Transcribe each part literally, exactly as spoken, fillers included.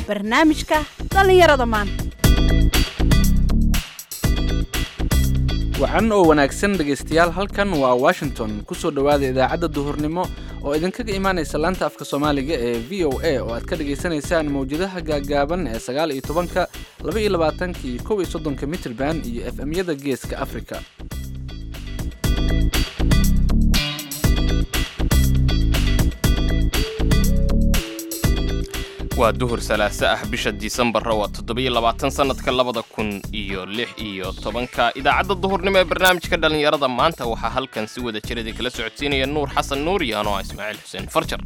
barnaamijka dhalinyarada maanta. wacan oo wanaagsan dhegaystayaal, halkan waa Washington. kusoo dhawaada idaacadda duhurnimo oo idinkaga imaanaysa laanta afka Soomaaliga ee V O A oo aad ka dhageysanaysaan mawjadaha gaagaaban ee sagaal iyo tobanka, laba iyo labaatanka iyo kow iyo soddonka mitir band iyo F M-yada Geeska Afrika. waa duhur salaasa ah bisha Disembar waa toddoba iyo labaatan sanadka labada kun iyo lix iyo tobanka. idaacadda duhurnimo ee barnaamijka dhalinyarada maanta waxaa halkan si wada jir kala socodsiinaya Nuur Xasan Nuur iyo anoo Ismaaciil Xuseen Farjar.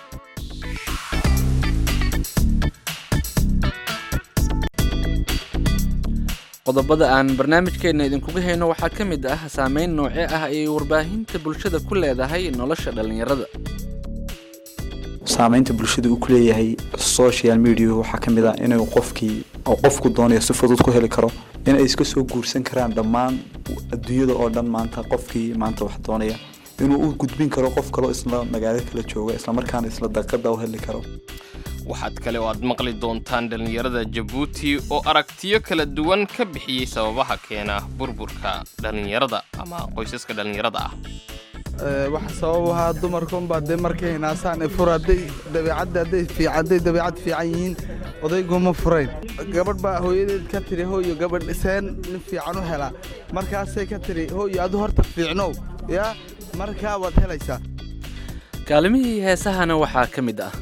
qodobada aan barnaamijkeena idinkuga hayno waxaa ka mid ah saameyn noocee ah ay warbaahinta bulshada ku leedahay nolosha dhalinyarada. saamaynta bulshada uu ku leeyahay social media waxa kamid ah inuu qofkii oo qofku doonayo si fudud ku heli karo in ay iska soo guursan karaan dhammaan adduunyada oo dhan. maanta qofkii maanta wax doonaya inuu u gudbin karo qof kale isla magaalada kala jooga isla markaana isla daqiiqada u heli karo. waxaad kale oo aad maqli doontaan dhalinyarada Djibouti oo aragtiyo kala duwan ka bixiyay sababaha keena burburka dhalinyarada ama qoysaska dhalinyarada ah. waxa sabab u ah dumarkan baa de markay naasaan ay furaaday dabeecadda ay fiicaday dabeecad fiican yihiin odaygu ma furayn. gabadh baa hooyadeed ka tiri hooyo gabadh iseen nin fiican u hela markaasay ka tiri hooyo adu horta fiicnow ya markaa waad helaysaa. kaalimihii heesahana waxaa ka mid ah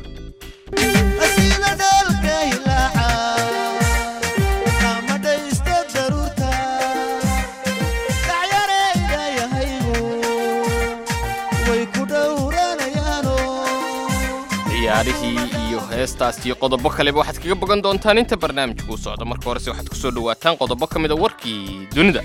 ciyaarihii iyo heestaas iyo qodobo kaleba waxaad kaga bogan doontaan inta barnaamijku u socdo. marka horese waxaad ku soo dhawaataan qodobo ka mid a warkii dunida.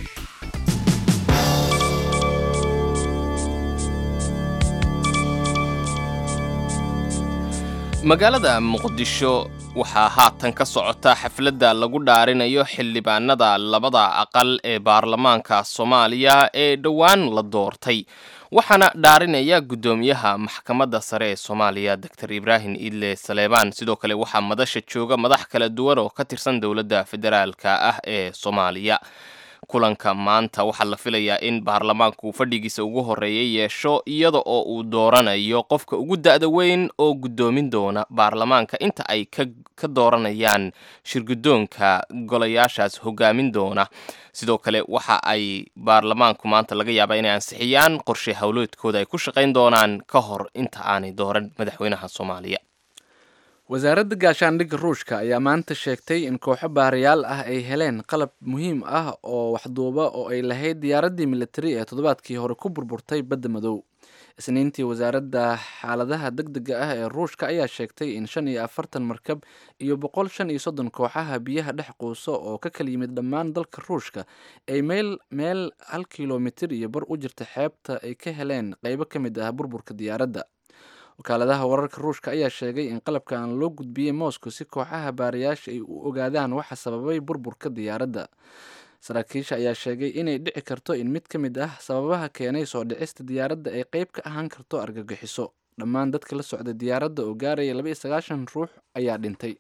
magaalada Muqdisho waxaa haatan ka socota xafladda lagu dhaarinayo xildhibaanada labada aqal ee baarlamaanka Soomaaliya ee dhowaan la doortay. waxaana dhaarinaya gudoomiyaha maxkamadda sare ee Soomaaliya Doctor Ibrahim Idle Saleebaan. sidoo kale waxaa madasha jooga madax kala duwan oo ka tirsan dawladda federaalka ah ee Soomaaliya. kulanka maanta waxaa la filayaa in baarlamaanku fadhigiisa ugu horeeyay yeesho iyada oo uu dooranayo qofka ugu da'da weyn oo gudoomin doona baarlamaanka inta ay ka, ka dooranayaan shirgudoonka golayaashaas hogaamin doona. sidoo kale waxa ay baarlamaanku maanta laga yaabaa inay ansixiyaan qorshe hawleedkooda ay ku shaqayn doonaan ka hor inta aanay dooran madaxweynaha Soomaaliya. wasaaradda gaashaandhigga Ruushka ayaa maanta sheegtay in kooxo baarayaal ah ay heleen qalab muhiim ah oo waxduuba oo ay lahayd diyaaraddii militari ee toddobaadkii hore ku burburtay badda madow. isniintii wasaaradda xaaladaha degdega ah ee Ruushka ayaa sheegtay in shan iyo afartan markab iyo boqol shan iyo soddon kooxaha biyaha dhex quuso oo ka kala yimid dhammaan dalka Ruushka ay meel meel hal kiiloomitir iyo bar u jirta xeebta ay ka heleen qaybo ka mid ah burburka diyaaradda. wakaaladaha wararka Ruushka ayaa sheegay in qalabkan loo gudbiyey Moscow si kooxaha baarayaasha ay u ogaadaan waxa sababay burburka diyaaradda. saraakiisha ayaa sheegay inay dhici karto in mid ka mid ah sababaha keenay soo dhicista diyaaradda ay qayb ka ahaan karto argagixiso. dhammaan dadka la socda diyaaradda oo gaaraya laba iyo sagaashan ruux ayaa dhintay.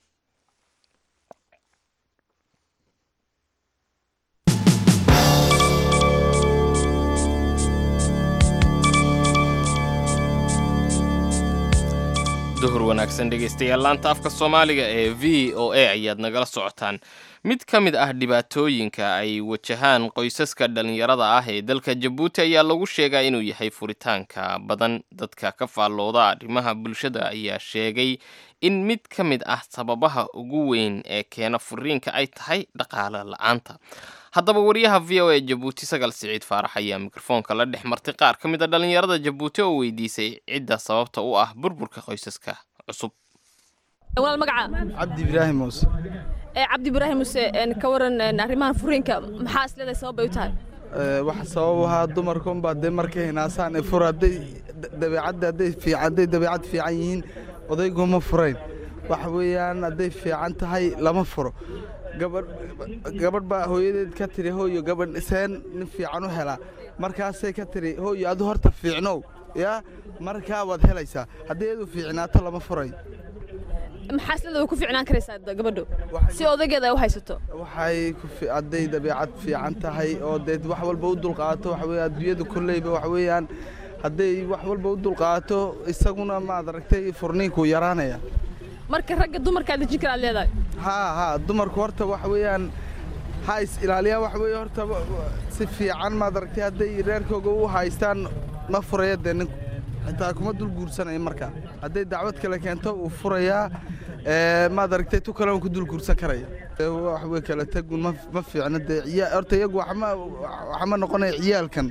duhur wanaagsan dhegaystayaal, laanta afka Soomaaliga ee V O A ayaad nagala socotaan. mid ka mid ah dhibaatooyinka ay wajahaan qoysaska dhalinyarada ah ee dalka Djibouti ayaa lagu sheegaa inuu yahay furitaanka badan. dadka ka faallooda arrimaha bulshada ayaa sheegay in mid ka mid ah sababaha ugu weyn ee keena furiinka ay tahay dhaqaale la'aanta. haddaba wariyaha V O A Djibouti Sagal Siciid Faarax ayaa mikrofoonka la dhex martay qaar ka mid ah dhalinyarada Djibouti oo weydiisay cidda sababta u ah burburka qoysaska cusub. walaal magaca Cabdi Ibrahim Muuse. ee Cabdi Ibrahim Muuse een ka waran arrimaha furiinka maxaa isleedahay sabab ay u tahay. waxa sabab u ah dumarkan baa de markay naasaan ay furaaday dabeecadda ay fiicaday dabeecad fiican yihiin odaygu ma furayn. waxa weeyaan haday fiican tahay lama furo. gabadh gabadh baa hooyadeed ka tiri hooyo gabadh iseen nin fiican u hela markaasay ka tiri hooyo adu horta fiicnow ya markaa waad helaysaa. haddii aad u fiicnaato lama furay. maxaa islada ku fiicnaan karaysaa gabadhu si odageeda ay u haysato waxay ku fiicday dabeecad fiican tahay oo deed wax walba u dulqaato waxa weeye adduunyada kulleyba waxa weeyaan hadday wax walba u dulqaato isaguna maad aragtay furniinku yaraanaya marka ragga dumarka dejin kara leedahay haa haa dumarku horta waxa weeyaan ha is ilaaliyaan waxa weeye horta si fiican maad aragtay hadday reerkooga u haystaan ma furaya dee ninku xitaa kuma dul guursanaya marka hadday dacwad kale keento uu furayaa maad aragtay tu kale ku dul guursan karaya wax way kala tagun ma fiicna dee horta iyagu waxma noqonaya ciyaalkan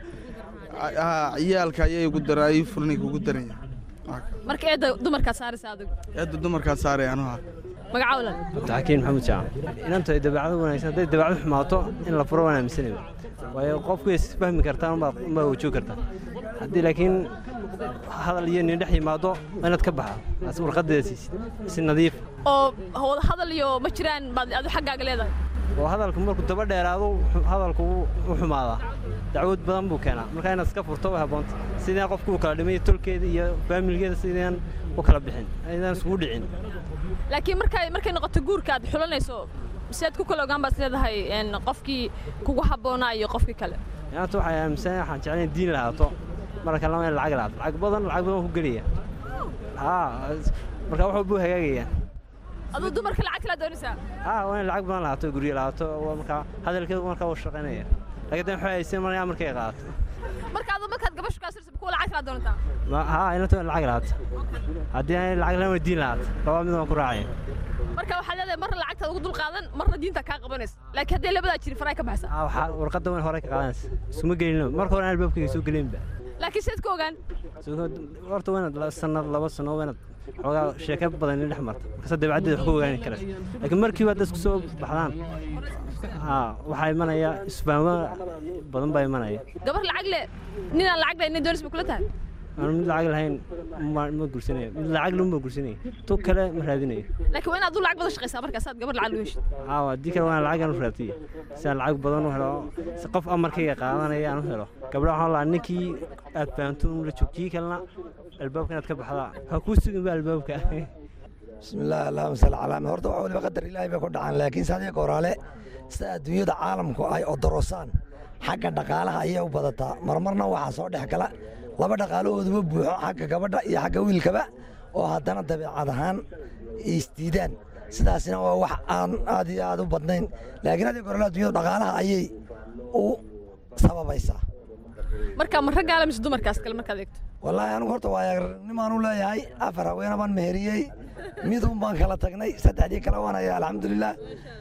ciyaalka ayay ugu daraayo furniga ugu daraya marka eeda dumarka saaraysa adigu eeda dumarka saaray anuha magacawlan Abdulhakiin Maxamed Jaan inanta dabeecad wanaagsan haday dabeecad xumaato in la furo wanaag misanay waayo qofku is fahmi kartaa ma ma wajoo kartaa hadii laakiin hadal iyo nin dhex yimaado inaad ka baxaa as warqadeedii si nadiif oo hadal iyo ma jiraan baad adu xaggaaga leedahay oo hadalku markuu daba dheeraado hadalku u xumaada dacwad badan buu keenaa marka inaad iska furto waa haboonta sideen qofku kala dhimay tolkeeda iyo familkeeda sideen u kala bixin aydan isku dhicin laakiin markay markay noqoto guurka aad xulanayso sidaad ku kala ogaan baad leedahay in qofkii kugu haboonaa iyo qofkii kale yaantu waxay aaminsan waxaan jeclayn diin lahaato marka lama in lacag lahaato lacag badan lacag badan ku geliya haa marka wuxuu buu hagaagayaan adoo dumarka lacag kala doonaysaa haa waa in lacag badan lahaato guriga lahaato marka hadalkeedu marka uu shaqeynaya laakiin waxa ay sameeyaan markay qaato marka adoo markaad gabasho ka sirsan ku lacag kala doontaa ma haa inta lacag lahaato hadii ay lacag lama diin lahaato laba mid waan ku raacay marka waxa leedahay mar lacagta ugu dul qaadan marna diinta ka qabanaysa laakiin hadii labada jiri faray ka baxsan aa waxa warqada weyn hore ka qaadanaysa isuma gelin marka hore albaabkiisa soo gelinba laakiin sidoo ogaan soo horta weyn sanad laba sano weyn xogaa sheeko badan in dhex marta marka dabeecadda wax ku ogaan kara laakiin markii wada isku soo baxdaan aa waxa imanaya isfaamo badan baa imanaya gabar lacag le nina lacag le in doonis kula tahay aan mid lacag lahayn ma ma guursanay mid lacag loo ma guursanay to kale ma raadinayo laakiin weyn aad lacag badan shaqeysaa marka saad gabar lacag leeyahay aa waa dikar waan lacag aan raadiyay si lacag badan u helo si qof amarkayga qaadanaya aan u helo gabadha waxaan la ninkii aad faantoon la joogtay kalena albaabka inaad ka baxdaa ha ku sugin baa albaabka bismillaah allahumma salli ala muhammad horta waxa waliba qadar ilaahay bay ku dhacaan laakiin saadii qoraale sida adduunyada caalamku ay odorosaan xagga dhaqaalaha ayay u badataa marmarna waxa soo dhex gala laba dhaqaalahooduba buuxo xagga gabadha iyo xagga wiilkaba oo haddana dabeecad ahaan isdiidaan sidaasina waa wax aan aad iyo aad u badnayn laakiin haddii qoraale adduunyada dhaqaalaha ayay u sababaysaa marka ma ragga mise dumarkaas kale markaad eegto wallaahi anigu horta waa nimaan u leeyahay afar haween baan meheriyey mid un baan kala tagnay saddexdii kale waan hayaa alxamdulilah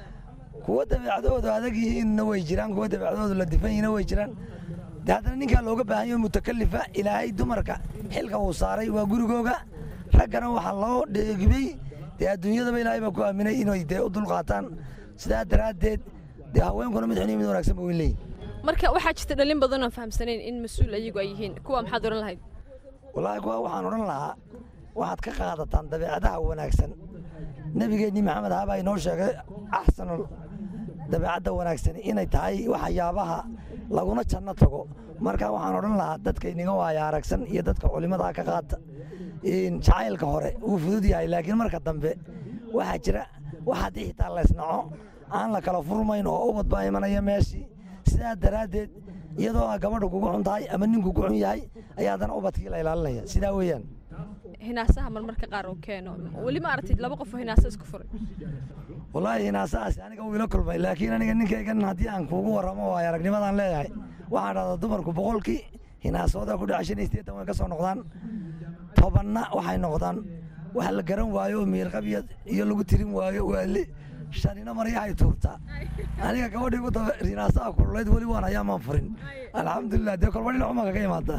kuwa dabeecadoodu adag yihiinna way jiraan kuwa dabeecadoodu la difan yihiinna way jiraan dee haddana ninkaa looga baahan yaho mutakalifa ilaahay dumarka xilka uu saaray waa gurigooga raggana waxaa loo dheegibay dee adduunyadaba ilaahay baa ku aaminay inay dee u dulqaataan sidaa daraaddeed dee haweenkuna mid xun iyo mid wanaagsan ba weyn leeyihin marka waxaa jirta dhalin badan oo fahamsanayn in mas'uul ayagu ay yihiin kuwa maxaad oran lahayd wallaahi kuwa waxaan odhan lahaa waxaad ka qaadataan dabeecadaha wanaagsan nabigeennii maxamed ahaa baa inoo sheegay axsanul dabeecadda wanaagsan inay tahay waxyaabaha laguna janno tago marka waxaan odhan lahaa dadka iniga waaya aragsan iyo dadka culimmada ka qaata jacaylka hore wuu fudud yahay laakiin marka dambe waxaa jira wax haddii xitaa laysnaco aan la kala furmayn oo ubad baa imanaya meeshii sidaa daraaddeed iyadoo gabadha kugu xun tahay ama ninku ku xun yahay ayaa haddana ubadkii la ilaalinaya sidaa weeyaan hinaasaha marmarka qaar oo keeno weli ma aragtid laba qof oo hinaasa isku furay wallaahi hinaasahaas aniga wuu ila kulmay laakiin aniga ninkaygan haddii aan kuugu warramo waayo aragnimadaan leeyahay waxaan dhahdaa dumarku boqolkii hinaasooda ku dhaca shan iyo siddeetan way ka soo noqdaan tobanna waxay noqdaan wax la garan waayo oo miirqabyad iyo lagu tirin waayo waali shanina maryahay tuurtaa aniga gabadhii ugu daba hinaasaha kululayd weli waan hayaa maan furin alxamdulilah dee kolba dhinac uma kaga imaata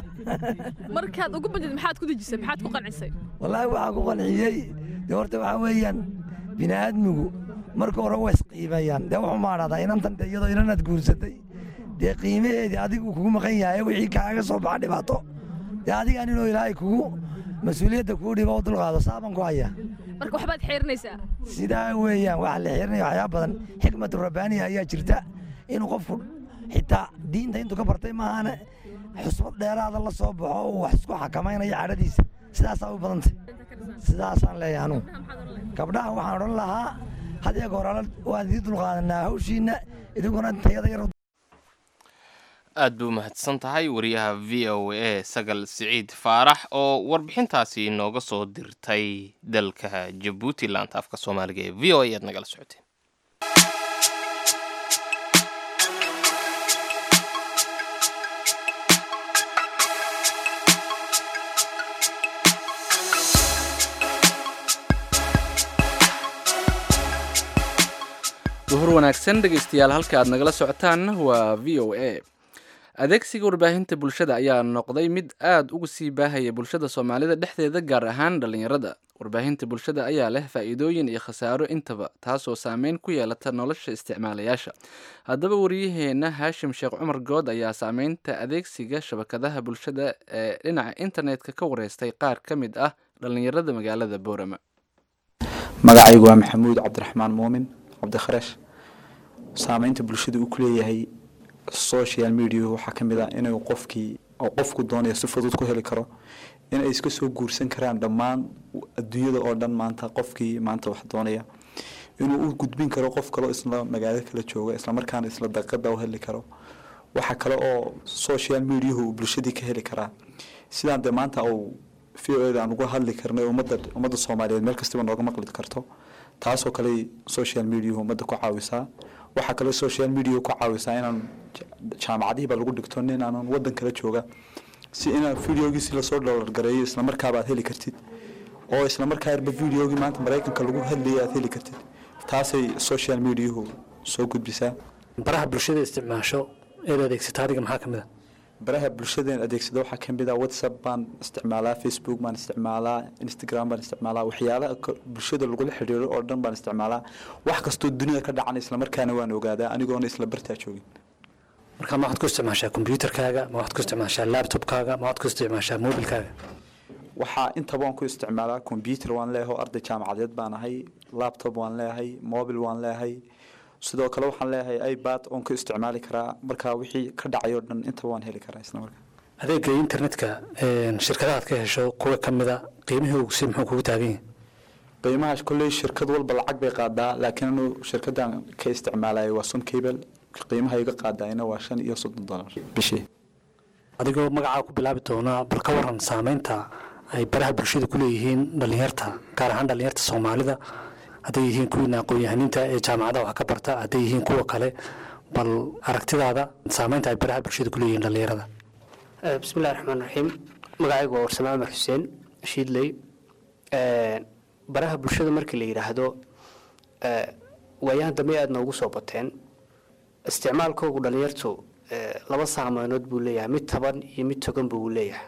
markaad ugu badid maxaad ku dejisay maxaad ku qancisay wallaahi waxaan ku qanciyey dee horta waxaa weeyaan bini aadmigu marka hore way isqiimeeyaan dee wuxuu maadhaadaa inantan de iyadoo inanaad guursatay dee qiimaheedii adigu kugu maqan yahay wixii kaaga soo baxa dhibaato dee adigaan inuu ilaahay kugu mas-uuliyadda kuu dhibo u dulqaado saaban ku hayaa marka waxbaad xeerinaysaa sidaa weeyaan waxaa la xeerinaya waxyaa badan xikmatu rabbaaniya ayaa jirta inuu qofku xitaa diinta intuu ka bartay maahane xusbad dheeraada la soo baxo uu wax isku xakamaynayo cadhadiisa sidaasaa u badantay sidaasaan leeyahay anugu gabdhaha waxaan odhan lahaa hadiya goorala waan idii dulqaadanaa hawshiina idinkuna tayada yar aad buu mahadsan tahay wariyaha v o a sagal siciid faarax oo warbixintaasi nooga soo dirtay dalka jabuuti laanta afka soomaaliga ee v o a aad nagala socoteen duhur wanaagsan dhegaystayaal halka aad nagala socotaan waa v o a adeegsiga warbaahinta bulshada ayaa noqday mid aad uga sii baahaya bulshada soomaalida dhexdeeda gaar ahaan dhallinyarada warbaahinta bulshada ayaa leh faa'iidooyin iyo khasaaro intaba taasoo saameyn ku yeelata nolosha isticmaalayaasha haddaba wariyaheenna haashim sheekh cumar good ayaa saameynta adeegsiga shabakadaha bulshada ee dhinaca internetka ka wareystay qaar ka mid ah dhallinyarada magaalada boorama magacaygu waa maxamuud cabdiraxmaan muumin cabdikharash saameynta bulshada uu ku leeyahay social media waxaa ka mid ah inuu qofkii oo qofku doonayo si fudud ku heli karo in ay iska soo guursan karaan dhammaan adduunyada oo dhan maanta qofkii maanta wax doonaya inuu u gudbin karo qof kale isla magaalada kala jooga isla markaana isla daqiiqada u heli karo waxa kale oo social media uu bulshadii ka heli karaa sidaan de maanta uu v o a aan uga hadli karnay ummadda ummadda Soomaaliyeed meel kasta nooga maqli karto taasoo kale social media ummadda ku caawisaa waxa kale social media ku caawisaa inaan jaamacadihiba lagu dhigto in aan wadan kala jooga si inaan videogiisa la soo dollar gareeyo isla markaaba aad heli kartid oo isla markaaba videogi maanta Mareykanka lagu hadlayo aad heli kartid taasay social media soo gudbisaa baraha bulshada isticmaasho ee adeegsata adiga maxaa kamid ah baraha bulshada adeegsada waxa kamid ah WhatsApp baan isticmaalaa Facebook baan isticmaalaa Instagram baan isticmaalaa waxyaalaha bulshada lagu la xiriiro oo dhan baan isticmaalaa wax kasto dunida ka dhacay isla markaana waan ogaadaa anigoona isla bartaa joogin marka ma waxaad ku isticmaashaa computerkaaga ma waxaad ku isticmaashaa laptopkaaga ma waxaad ku isticmaashaa mobilkaaga waxa inta baan ku isticmaalaa computer waan leeyahay arday jaamacadeed baan ahay laptop waan leeyahay mobile waan leeyahay sidoo kale waxaan leeyahay iPad oo ka isticmaali karaa marka wixii ka dhacay oo dhan inta waan heli karaa isla markaa adeega internetka ee shirkadaha ka hesho kuwa kamida qiimahoodu si muxuu kugu taagan yahay qiimaha kulay shirkad walba lacag bay qaadaa laakiin anu shirkadan ka isticmaalay waa Sun Cable qiimaha iga qaadayna waa shan iyo soddon dollar bishii adigoo magaca ku bilaabi doona bal ka waran saameynta ay baraha bulshada ku leeyihiin dhalinyarta gaar ahaan dhalinyarta Soomaalida haday yihiin kuwa aqoon-yahaninta ee jaamacadaha wax ka barta haday yihiin kuwa kale bal aragtidaada saameynta ay baraha bulshada ku leeyihiin dhalinyarada bismillaahir rahmaanir rahiim magacaygu waa Warsame Axmed Xuseen Shiidley ee baraha bulshada markii la yiraahdo ee waayaan dambe aad noogu soo bateen isticmaalkoodu dhalinyartu laba saameynood buu leeyahay mid taban iyo mid togan buu leeyahay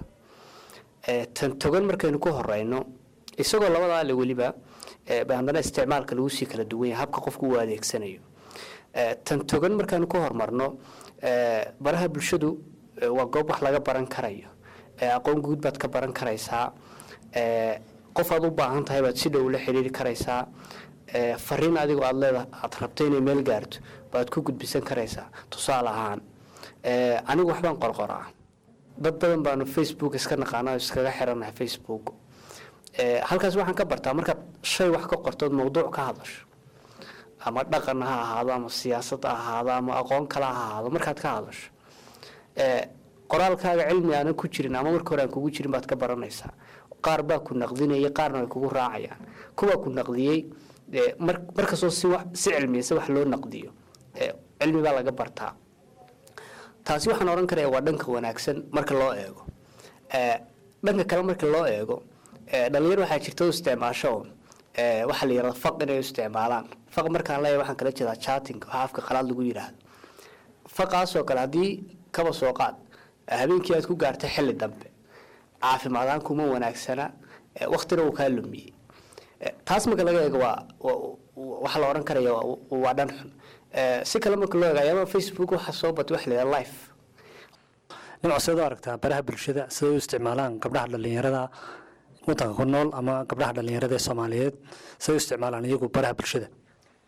ee tan togan markaynu ku horeyno isagoo labada la waliba ee baandana isticmaalka lagu sii kala duwan yahay habka qofku uu adeegsanayo ee tan togan markaan ku hormarno ee baraha bulshadu waa goob wax laga baran karayo ee aqoon guud baad ka baran karaysaa ee qof aad u baahan tahay baad si dhow la xiriiri karaysaa ee fariin adigu aad leedahay aad rabtay inay meel gaarto baad ku gudbisan karaysaa tusaale ahaan ee anigu waxbaan qorqoraa dad badan baan Facebook iska naqaanaa iskaga xiranahay Facebook ee halkaas waxaan ka bartaa marka shay wax ka qorto mowduuc ka hadasho ama dhaqan ha ahaado ama siyaasad ha ahaado ama aqoon kala ha ahaado markaad ka hadasho ee qoraalkaaga cilmi aan ku jirin ama marka hore aan kugu jirin baad ka baranaysaa qaar baa ku naqdinaya qaarna way kugu raacayaan kuwa ku naqdiyay ee marka soo si wax si cilmiyeysan wax loo naqdiyo ee cilmi baa laga bartaa taasi waxaan oran karaa waa dhanka wanaagsan marka loo eego ee dhanka kale marka loo eego ee dhalinyaro waxa jirto isticmaasho ee waxa la yiraahdo faq inay isticmaalaan faq markaan leeyahay waxaan kala jeedaa chatting waxa afka qalaad lagu yiraahdo faqaas oo kale hadii kaba soo qaad habeenkii aad ku gaartay xilli dambe caafimaadaan kuma wanaagsana waqtina uu ka lumiyay taas marka laga eego waa waxa la oran karayo waa dhan xun si kale marka loo eego Facebook waxa soo batay wax la live nooc soo aragtaa baraha bulshada sida isticmaalaan gabdhaha dhalinyarada wadanka ku nool ama gabdhaha dhalinyarada Soomaaliyeed sida isticmaalaan iyagu baraha bulshada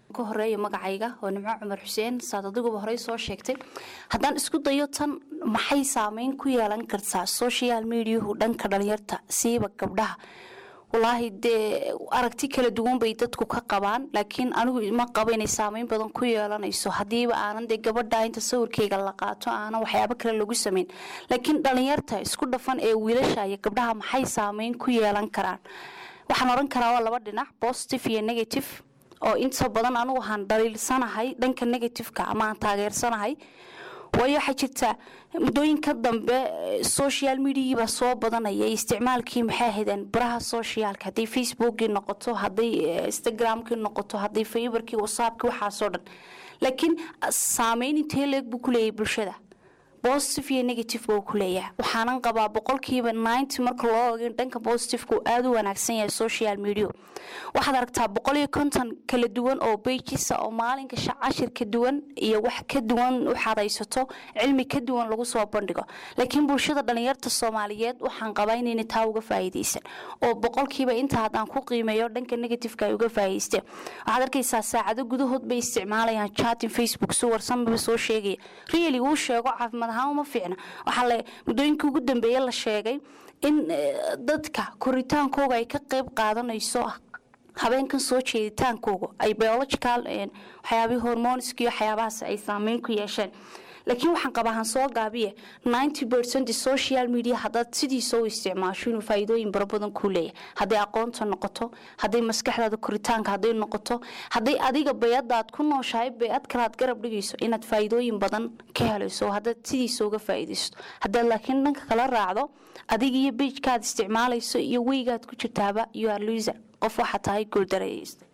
ka horeeyo magacayga oo Nimco Cumar Xuseen saad adiguba horey soo sheegtay haddaan isku dayo tan maxay saameyn ku yeelan kartaa social media dhanka dhalinyarta siiba gabdhaha wallaahi dee aragti kala duwan bay dadku ka qabaan laakiin anigu ma qabo inay saameyn badan ku yeelanayso hadiiba aanan dee gabadha inta sawirkeyga la qaato aanan waxyaabo kale lagu sameyn laakiin dhalinyarta isku dhafan ee wiilasha iyo gabdhaha maxay saameyn ku yeelan karaan waxaan oran karaa waa laba dhinac positive iyo negative oo inta badan anigu waxaan dhaliilsanahay dhanka negative-ka ama aan taageersanahay waayo waxa jirta mudooyinka dambe social media ba soo badanaya isticmaalkii maxay ahaydeen baraha socialka haday Facebook-kii noqoto haday Instagram-kii noqoto haday Fiverr-kii WhatsApp-kii waxa soo dhan laakiin saameyn intee leeg buu ku leeyahay bulshada positive iyo negative buu ku leeyahay waxaan qabaa boqolkiiba ninety marka loo eego dhanka positive-ku aad u wanaagsan yahay social media waxaad aragtaa boqol iyo konton kala duwan oo pages oo maalinka shacashir ka duwan iyo wax ka duwan u xaraysato cilmi ka duwan lagu soo bandhigo laakiin bulshada dhalinyarta Soomaaliyeed waxaan qabaa inay taa uga faa'iideysan oo boqolkiiba inta hadaan ku qiimeeyo dhanka negative-ka ay uga faa'iideysteen waxaad arkaysaa saacado gudahood bay isticmaalayaan chatting Facebook suwar sanba soo sheegay really uu sheego caafimaad ahaan ma fiicna waxa la mudooyinka ugu dambeeyay la sheegay in dadka koritaankooda ay ka qayb qaadanayso habeenkan soo jeeditaankooda ay biological waxyaabaha hormoneska iyo waxyaabahaas ay saameyn ku yeesheen laakiin waxaan qabaa soo gaabiye ninety percent social media hadda sidii soo isticmaasho inuu faa'iidooyin badan ku leeyahay haday aqoonta noqoto haday maskaxdaada koritaanka haday noqoto haday adiga bayadaad ku nooshahay bayad kalaad garab dhigayso inaad faa'iidooyin badan ka helayso hadda sidii soo ga faa'iideysto hadaa laakiin dhanka kala raacdo adiga iyo page-kaad isticmaalayso iyo weygaad ku jirtaaba you are loser qof waxa tahay gool dareeyay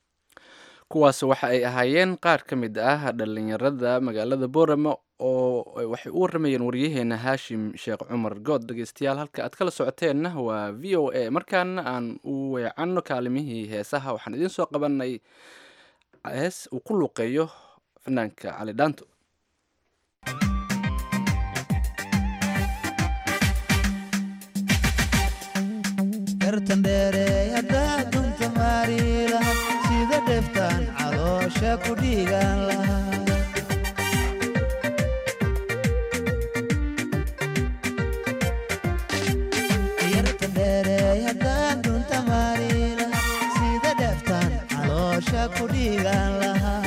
kuwaas waxa ay ahaayeen qaar ka mid ah dhalinyarada magaalada Boorama oo waxay u waramayeen wariyaheena Haashim Sheekh Cumar Good dhageystayaal halka aad kala socoteen waa V O A markaan aan u weecanno kaalimihii heesaha waxaan idin soo qabanay hees uu ku luqeeyo fanaanka Cali Dhaanto deftan caloosha ku dhiigan lahaa yarta dheerey haddaan dunta maari lahaa sida deftan caloosha ku dhiigan lahaa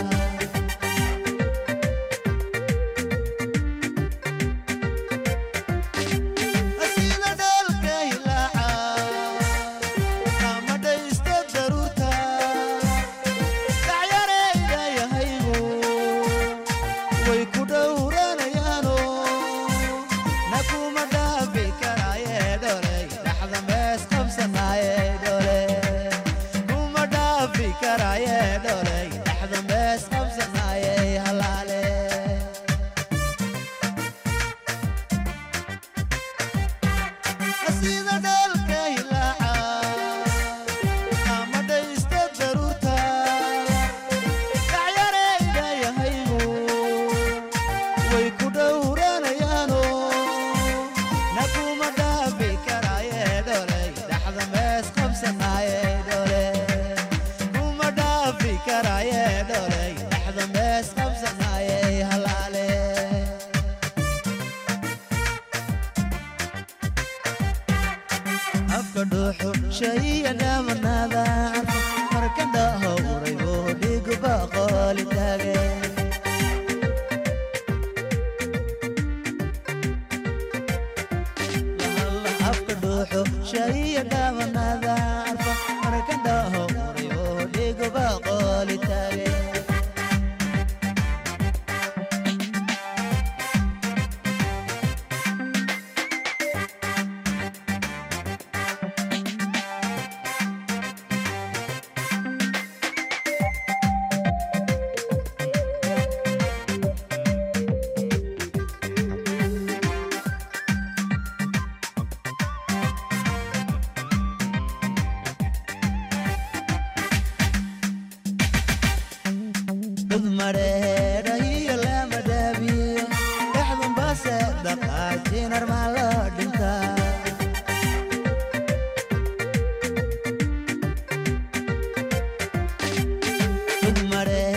Mare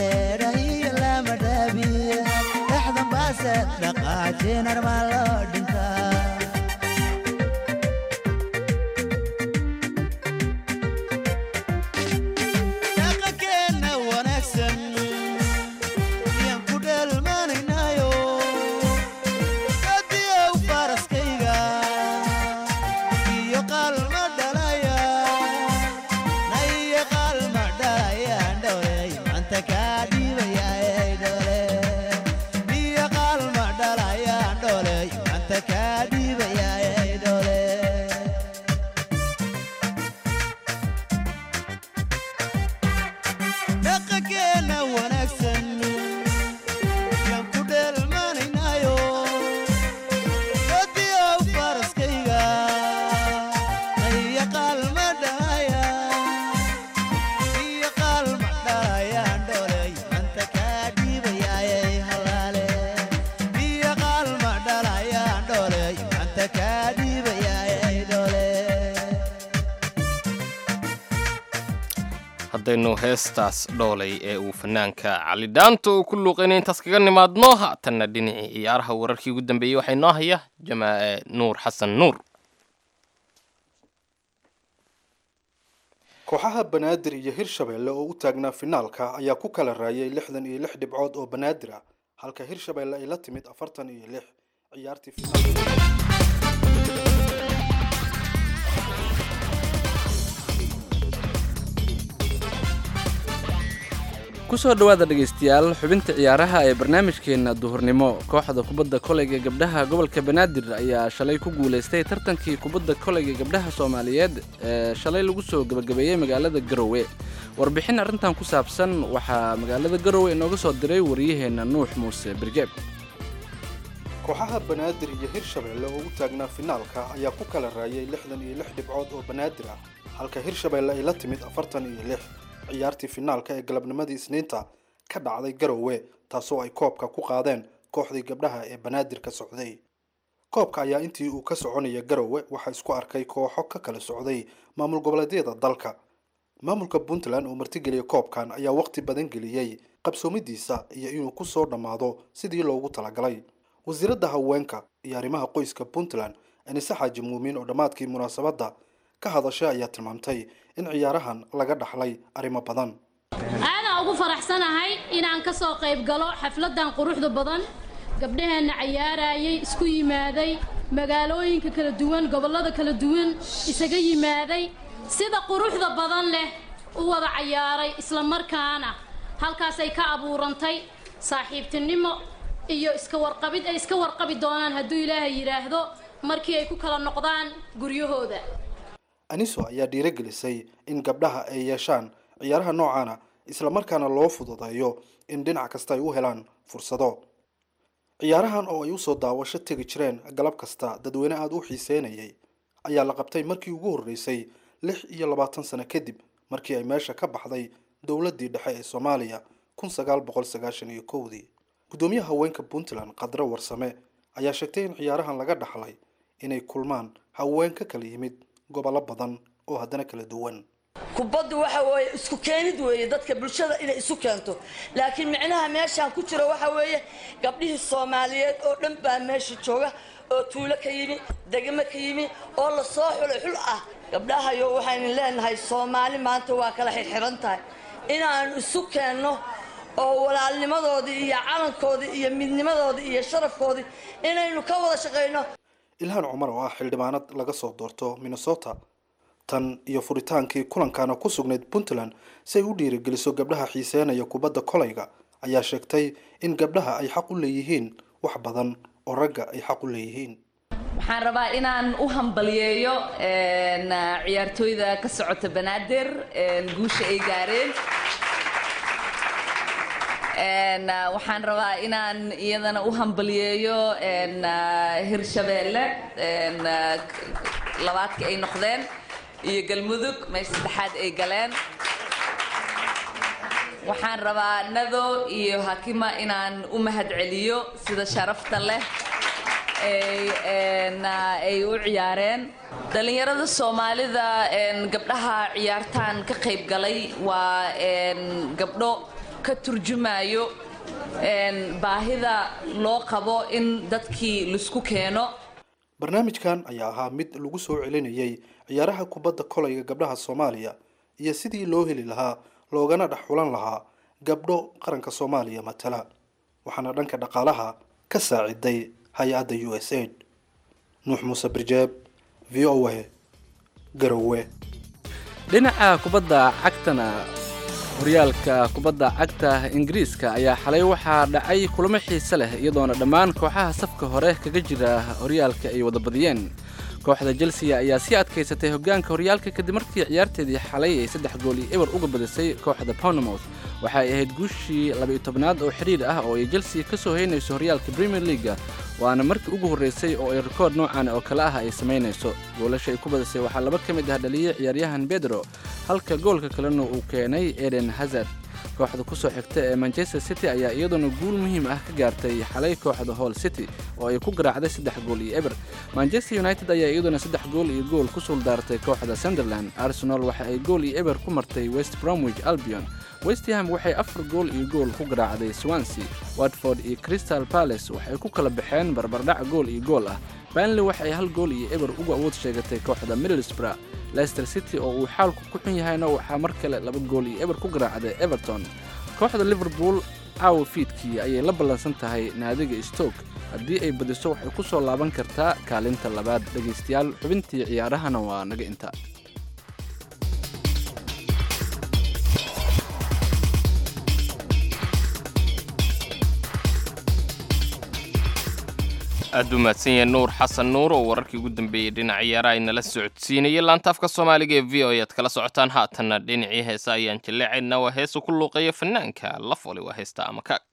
anta kaa dhiibayay dhole dhaqankeena wanaagsan yaan ku dheelmanaynayo odiyow faraskayga iyo qaalma dhahaya iyo qaalma dhahayaan dholey anta kaa dhiibayay halaale iyo qaalma dhahayaan dholey anta kaa dhiibayay dhole haddaynu heestaas dhoolay ee uu fanaanka cali dhaanta uu ku luuqaynay intaas kaga nimaadno haatanna dhinacii ciyaaraha wararkii ugu dambeeyey waxay noo haya jamaa nuur xasan nuur kooxaha banaadir iyo hirshabeelle oo u taagnaa finaalka ayaa ku kala raayay lixdan iyo lix dhibcood oo banaadir ah halka hirshabeelle ay la timid afartan iyo lix ciyaartii kusoo dhawaada dhegaystayaal xubinta ciyaaraha ee barnaamijkeena duhurnimo kooxda kubadda koleyga gabdhaha gobolka banaadir ayaa shalay ku guulaystay tartankii kubadda koleyga gabdhaha soomaaliyeed ee shalay lagu soo gabagabeeyey magaalada garowe warbixin arrintan ku saabsan waxaa magaalada garowe inooga soo diray wariyaheenna nuux muuse birjeeb kooxaha banaadir iyo hirshabeelle oo u taagnaa finaalka ayaa ku kala raayay lixdan iyo lix dhibcood oo banaadir ah halka hirshabeelle ay la timid afartan iyo lix ciyaartii finaalka ee galabnimadii isniinta ka dhacday garowe taasoo ay koobka ku qaadeen kooxdii gabdhaha ee banaadir ka socday koobka ayaa intii uu ka soconaya garowe waxaa isku arkay kooxo ka kala socday maamul goboleedyada dalka maamulka puntland oo martigeliyay koobkan ayaa waqti badan geliyey qabsoomidiisa iyo inuu ku soo dhammaado sidii loogu talagalay wasiiradda haweenka iyo arrimaha qoyska puntland anise xaaji muumiin oo dhammaadkii munaasabadda ka hadashay ayaa tilmaamtay in ciyaarahan laga dhaxlay arrimo badan aadaan ugu faraxsanahay inaan ka soo qayb galo xafladan quruxda badan gabdhaheena ciyaarayay isku yimaaday magaalooyinka kala duwan gobollada kala duwan isaga yimaaday sida quruxda badan leh u wada ciyaaray isla markaana halkaas ay ka abuurantay saaxiibtinimo iyo iska warqabid ay iska warqabi doonaan hadduu ilaahay yiraahdo markii ay ku kala noqdaan guryahooda aniso ayaa dhiirigelisay in gabdhaha ay yeeshaan ciyaaraha noocaana isla markaana loo fududeeyo in dhinac kasta ay u helaan fursado ciyaarahan oo ay usoo daawasho tegi jireen galab kasta dadweyne aada u xiiseynayay ayaa la qabtay markii ugu horreysay lix iyo labaatan sano kadib markii ay meesha ka baxday dowladdii dhexe ee soomaaliya kun sagaal boqol sagaashan iyo kowdii guddoomiyaha haweenka puntland qadro warsame ayaa sheegtay in ciyaarahan laga dhaxlay inay kulmaan haween ka kala yimid gobollo badan oo haddana kala duwan kubaddu waxa weeye isku keenid weeye dadka bulshada inay isu keento laakiin micnaha meeshaan ku jiro waxa weeye gabdhihii soomaaliyeed oo dhan baa meesha jooga oo tuulo ka yimi degmo ka yimi oo la soo xulay xul ah gabdhahayo waxaynu leenahay soomaali maanta waa kala xirxiran tahay inaanu isu keenno oo walaalnimadoodii iyo calankoodii iyo midnimadoodii iyo sharafkoodii inaynu ka wada shaqayno ilhaan cumar oo ah xildhibaanad laga soo doorto minnesota tan iyo furitaankii kulankana ku sugnayd puntland si ay u dhiirigeliso gabdhaha xiiseenaya kubadda kolayga ayaa sheegtay in gabdhaha ay xaq u leeyihiin wax badan oo ragga ay xaq u leeyihiin waxaan rabaa inaan u hambaliyeeyo ciyaartooyda ka socota banaadir guusha ay gaareen waxaan rabaa inaan iyadana u hambaliyeeyo hirshabeelle labaadka ay noqdeen iyo galmudug meesha saddexaad ay galeen waxaan rabaa nado iyo hakima inaan u mahad celiyo sida sharafta leh ay u ciyaareen dhalinyarada soomaalida gabdhaha ciyaartaan ka qayb galay waa gabdho ka turjumayo baahida loo qabo in dadkii laisku keeno barnaamijkan ayaa ahaa mid lagu soo celinayay ciyaaraha kubadda kolayga gabdhaha soomaaliya iyo sidii loo heli lahaa loogana dhex xulan lahaa gabdho qaranka soomaaliya matala waxaana dhanka dhaqaalaha ka saaciday hay-adda u s aid nuux muuse birjeeb v o a garowe dhinaca kubadda cagtana horyaalka kubadda cagta ingiriiska ayaa xalay waxaa dhacay kulamo xiise leh iyadoona dhammaan kooxaha safka hore kaga jira horyaalka ay wada badiyeen kooxda Chelsea ayaa si adkaysatay hoggaanka horyaalka kadib markii ciyaarteedii xalay ay saddex gool iyo eber uga badisay kooxda Bournemouth waxa ay ahayd guushii laba iyo tobnaad oo xiriir ah oo ay Chelsea ka soo heynayso horyaalka Premier League waana markii ugu horeysay oo ay rikood noocan oo kala ah ay sameynayso goolasha ay ku badisay waxaa laba ka mid ah dhaliyay ciyaaryahan Pedro halka goolka kalena uu keenay Eden Hazard kooxda ku soo xigta ee Manchester City ayaa iyaduna guul muhiim ah ka gaartay xalay kooxda Hull City oo ay ku garaacday saddex gool iyo eber Manchester United ayaa iyaduna saddex gool iyo gool ku soo daartay kooxda Sunderland Arsenal waxa ay gool iyo eber ku martay West Bromwich Albion West Ham waxay afar gool iyo gool ku garaacday Swansea Watford iyo Crystal Palace waxay ku kala baxeen barbardhac gool iyo gool ah Burnley waxay hal gool iyo eber uga awood sheegatay kooxda Middlesbrough Leicester City oo uu xaalku ku xun yahayna waxa mar kale laba gool iyo eber ku garaacday Everton kooxda Liverpool caawa fiidkii ayay la ballansan tahay naadiga Stoke haddii ay badiso waxay ku soo laaban kartaa kaalinta labaad dhageystayaal xubintii ciyaarahana waa naga inta aad u mahadsan yahay nuur xasan nuur oo wararkii ugu dambeeyey dhinaca ciyaaraha inala socodsiinayay laantaafka soomaaliga ee v o ayaad kala socotaan haatanna dhinacii heesa ayaan jilleecaynaa waa heesa ku luuqeeya fanaanka la foli waa heesta ama kaag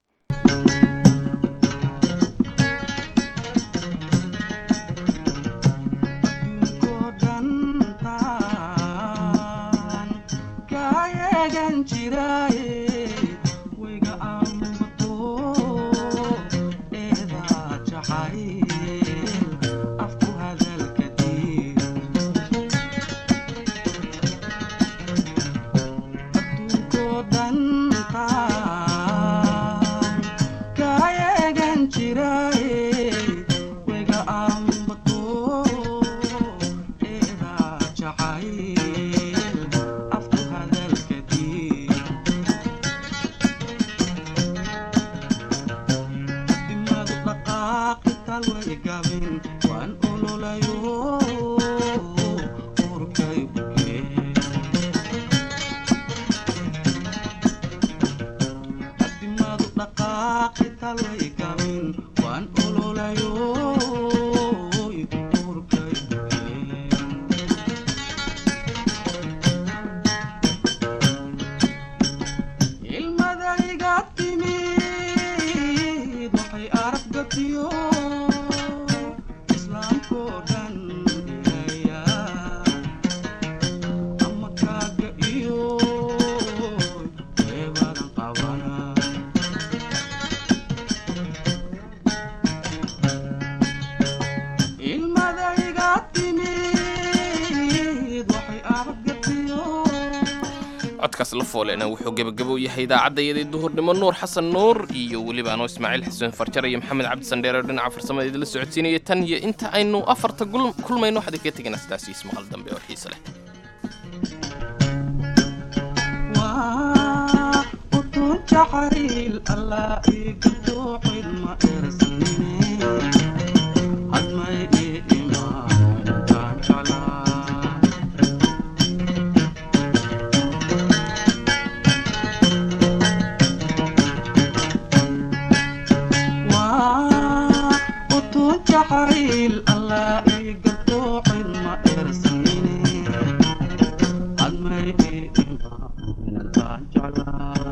لفولنا wuxuu gabagabo yahay idaacadayada duhurnimo nuur xasan nuur iyo waliba anoo Ismaaciil Xuseen Farjar iyo Maxamed Cabdi Sandheer oo dhinaca farsamada la socodsiinaya tan iyo inta aynu afarta kulmayno waxa ka tagayna sidaas ismaqal dambe oo xiiso leh waa utun jahil allah igto ilma ersanine admay iman taala جحيل الله يقطع ما ارسلني عد ما يجي ما